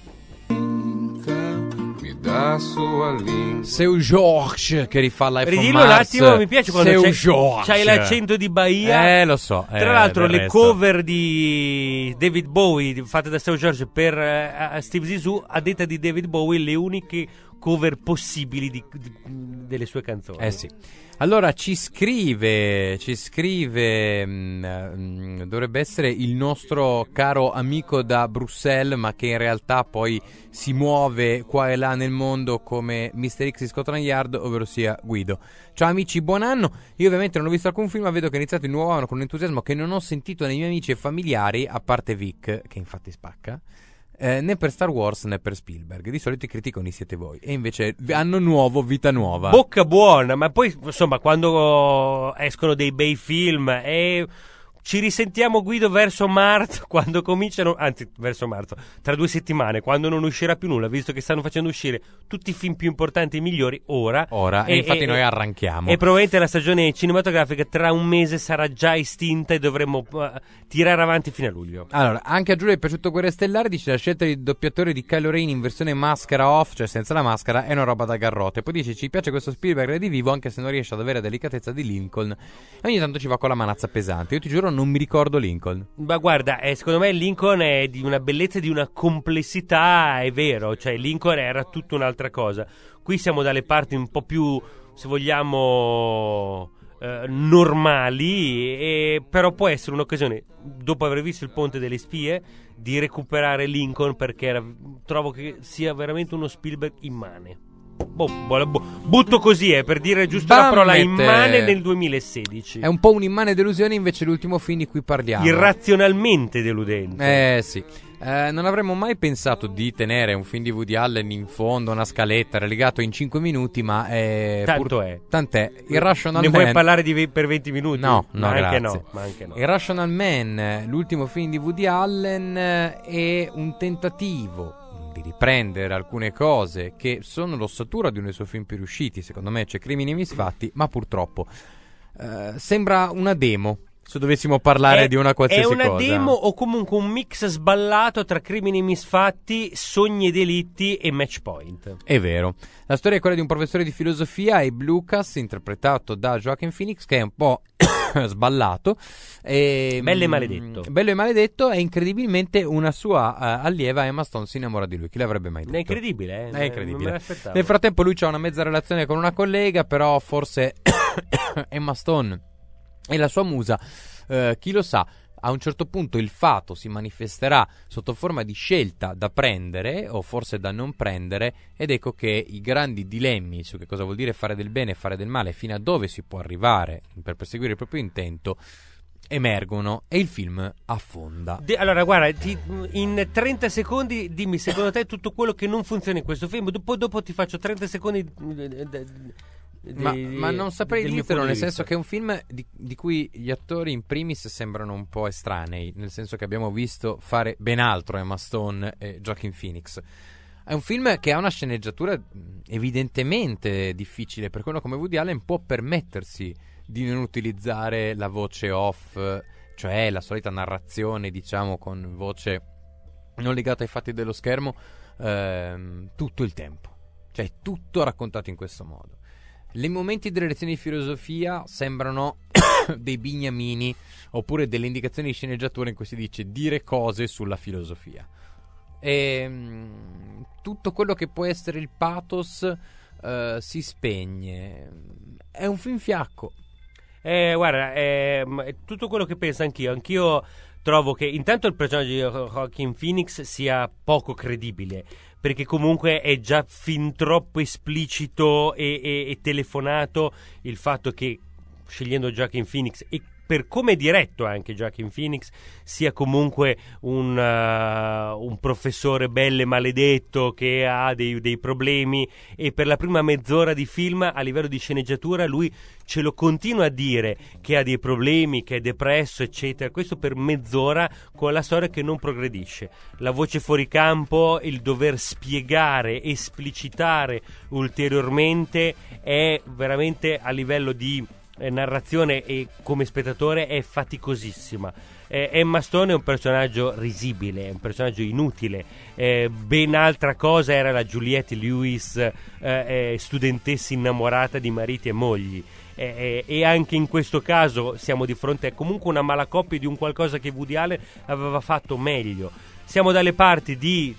Seu Georges che rifà Life on Mars. Ridillo un attimo, mi piace quando c'hai l'accento di Bahia. Lo so. Tra l'altro le cover di David Bowie fatte da Seu Georges per Steve Zissou, a detta di David Bowie, le uniche cover possibili delle sue canzoni. Sì. Allora ci scrive dovrebbe essere il nostro caro amico da Bruxelles, ma che in realtà poi si muove qua e là nel mondo come Mr. X di Scotland Yard, ovvero sia Guido. Ciao amici, buon anno. Io ovviamente non ho visto alcun film, ma vedo che è iniziato il nuovo anno con un entusiasmo che non ho sentito nei miei amici e familiari, a parte Vic, che infatti spacca, né per Star Wars né per Spielberg. Di solito i criticoni siete voi, e invece anno nuovo, vita nuova. Bocca buona, ma poi insomma quando escono dei bei film ci risentiamo, Guido, verso marzo, quando cominciano, anzi verso marzo, tra 2 settimane, quando non uscirà più nulla, visto che stanno facendo uscire tutti i film più importanti e migliori ora, e infatti noi arranchiamo. E probabilmente la stagione cinematografica tra un mese sarà già estinta e dovremo tirare avanti fino a luglio. Allora, anche a Giulio è piaciuto Guerre Stellari, dice: la scelta di doppiatore di Kylo Ren in versione maschera off, cioè senza la maschera, è una roba da garrote. Poi dice: ci piace questo Spielberg di vivo, anche se non riesce ad avere la delicatezza di Lincoln e ogni tanto ci va con la manazza pesante. Io ti giuro non mi ricordo Lincoln. Ma guarda, secondo me Lincoln è di una bellezza e di una complessità, è vero, cioè Lincoln era tutta un'altra cosa. Qui siamo dalle parti un po' più, se vogliamo, normali, però può essere un'occasione, dopo aver visto Il Ponte delle Spie, di recuperare Lincoln, perché trovo che sia veramente uno Spielberg immane. butto così, per dire giusto la parola immane nel 2016. È un po' un'immane delusione invece l'ultimo film di cui parliamo. Irrazionalmente deludente. Sì. Non avremmo mai pensato di tenere un film di Woody Allen in fondo, una scaletta relegato in 5 minuti, ma tant'è. Irrational Ne Man. vuoi parlare per 20 minuti? No, ma grazie. Anche no. Irrational Man, l'ultimo film di Woody Allen, è un tentativo di riprendere alcune cose che sono l'ossatura di uno dei suoi film più riusciti. Secondo me c'è Crimini Misfatti, ma purtroppo sembra una demo. Se dovessimo parlare di una qualsiasi cosa. È una demo o comunque un mix sballato tra Crimini Misfatti, Sogni e Delitti e Match Point. È vero. La storia è quella di un professore di filosofia, Abe Lucas, interpretato da Joaquin Phoenix, che è un po' sballato. Bello e maledetto, e incredibilmente una sua allieva, Emma Stone, si innamora di lui. Chi l'avrebbe mai detto? È incredibile, È incredibile. Non me l'aspettavo. Nel frattempo lui ha una mezza relazione con una collega, però forse Emma Stone e la sua musa, chi lo sa, a un certo punto il fato si manifesterà sotto forma di scelta da prendere o forse da non prendere, ed ecco che i grandi dilemmi su che cosa vuol dire fare del bene e fare del male, fino a dove si può arrivare per perseguire il proprio intento, emergono e il film affonda. Allora guarda, in 30 secondi dimmi secondo te tutto quello che non funziona in questo film, dopo ti faccio 30 secondi ma non saprei dirtelo, nel senso che è un film di cui gli attori in primis sembrano un po' estranei, nel senso che abbiamo visto fare ben altro Emma Stone e Joaquin Phoenix. È un film che ha una sceneggiatura evidentemente difficile, per quello come Woody Allen può permettersi di non utilizzare la voce off, cioè la solita narrazione, diciamo, con voce non legata ai fatti dello schermo, tutto il tempo, cioè tutto raccontato in questo modo. I momenti delle lezioni di filosofia sembrano dei bignamini oppure delle indicazioni di sceneggiatura in cui si dice dire cose sulla filosofia. E tutto quello che può essere il pathos si spegne. È un film fiacco. Guarda, è tutto quello che penso anch'io trovo che intanto il personaggio di Joaquin Phoenix sia poco credibile, perché comunque è già fin troppo esplicito e telefonato il fatto che, scegliendo Joaquin Phoenix e per come è diretto anche Joaquin Phoenix, sia comunque un professore bello e maledetto che ha dei problemi, e per la prima mezz'ora di film a livello di sceneggiatura lui ce lo continua a dire che ha dei problemi, che è depresso eccetera, questo per mezz'ora, con la storia che non progredisce, la voce fuori campo, il dover spiegare, esplicitare ulteriormente, è veramente a livello di narrazione e come spettatore è faticosissima. Emma Stone è un personaggio risibile, è un personaggio inutile, ben altra cosa era la Juliette Lewis, studentessa innamorata di mariti e mogli, e anche in questo caso siamo di fronte a comunque una malacoppia di un qualcosa che Woody Allen aveva fatto meglio. Siamo dalle parti di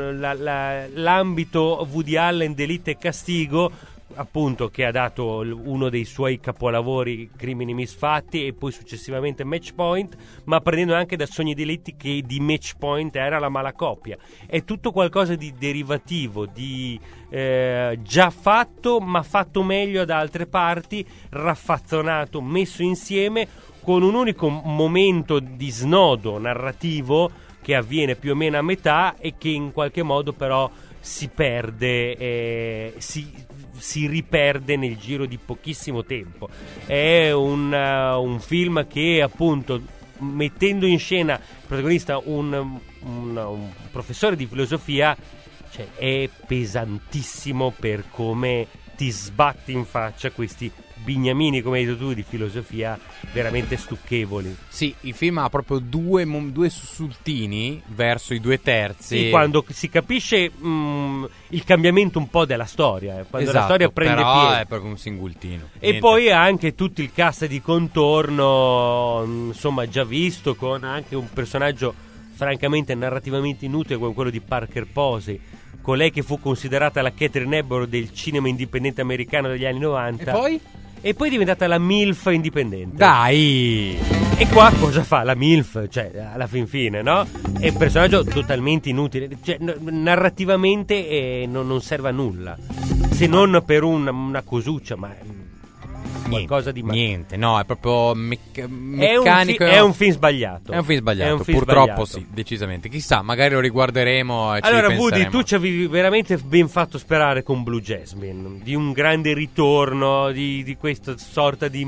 l'ambito Woody Allen, Delitto e Castigo, appunto, che ha dato uno dei suoi capolavori, Crimini Misfatti, e poi successivamente Match Point, ma prendendo anche da Sogni e Delitti, che di Match Point era la malacoppia. È tutto qualcosa di derivativo, di già fatto ma fatto meglio da altre parti, raffazzonato, messo insieme con un unico momento di snodo narrativo che avviene più o meno a metà e che in qualche modo però si perde, si riperde nel giro di pochissimo tempo. È un film che, appunto, mettendo in scena il protagonista un professore di filosofia, cioè, è pesantissimo per come ti sbatti in faccia questi bignamini, come hai detto tu, di filosofia veramente stucchevoli. Sì, il film ha proprio due sussultini verso i due terzi. Sì, quando si capisce il cambiamento un po' della storia, quando esatto, la storia prende però piede. È proprio un singultino. E niente. poi anche tutto il cast di contorno, insomma, già visto, con anche un personaggio francamente narrativamente inutile come quello di Parker Posey, colei che fu considerata la Catherine Hepburn del cinema indipendente americano degli anni 90. E poi è diventata la MILF indipendente. Dai! E qua cosa fa la MILF? Cioè, alla fin fine, no? È un personaggio totalmente inutile, cioè, narrativamente non serve a nulla. se non per una cosuccia, ma qualcosa di niente, no, è proprio meccanico. È un film sbagliato. È un film sbagliato, purtroppo sì, decisamente. Chissà, magari lo riguarderemo e allora, ci Woody, penseremo. tu ci avevi veramente ben fatto sperare con Blue Jasmine di un grande ritorno, di questa sorta di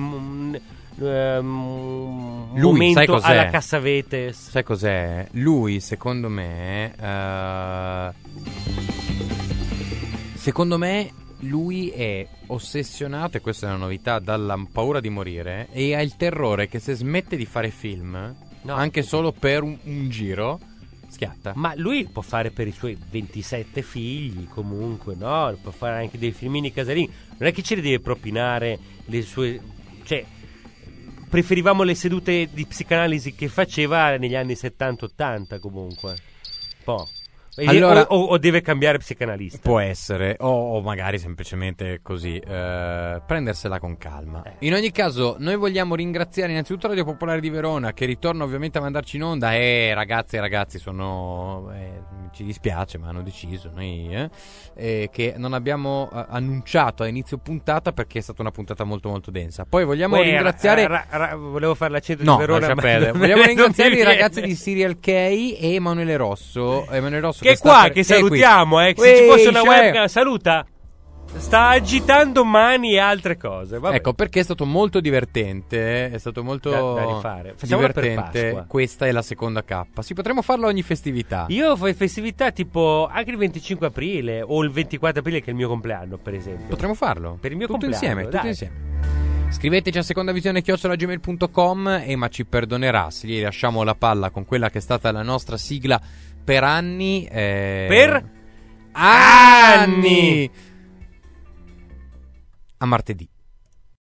momento alla Cassavetes. Sai cos'è? Lui, secondo me, lui è ossessionato, e questa è una novità, dalla paura di morire, e ha il terrore che se smette di fare film, anche solo per un giro, schiatta. Ma lui può fare per i suoi 27 figli, comunque, no? Può fare anche dei filmini casalini. Non è che ce li deve propinare le sue... Cioè, preferivamo le sedute di psicanalisi che faceva negli anni 70-80, comunque. Un po'. Allora, o deve cambiare psicanalista? Può essere, o magari semplicemente così, prendersela con calma. In ogni caso, noi vogliamo ringraziare innanzitutto Radio Popolare di Verona, che ritorna ovviamente a mandarci in onda. Ragazzi, sono... ci dispiace, ma hanno deciso noi che non abbiamo annunciato a inizio puntata, perché è stata una puntata molto molto densa. Poi vogliamo ringraziare... volevo fare l'accento di Verona, vogliamo ringraziare i ragazzi di Serial K e Emanuele Rosso. Che è qua, che salutiamo, se ci fosse una webcam, saluta. Sta agitando mani e altre cose. Vabbè. Ecco, perché è stato molto divertente. È stato molto da rifare. divertente. Questa è la seconda K. Sì, potremmo farlo ogni festività. Io fai festività tipo anche il 25 aprile o il 24 aprile, che è il mio compleanno, per esempio. Potremmo farlo per il mio tutto compleanno. Tutto insieme. Scriveteci a secondavisione@gmail.com ma ci perdonerà se gli lasciamo la palla con quella che è stata la nostra sigla per anni. Per anni! A martedì.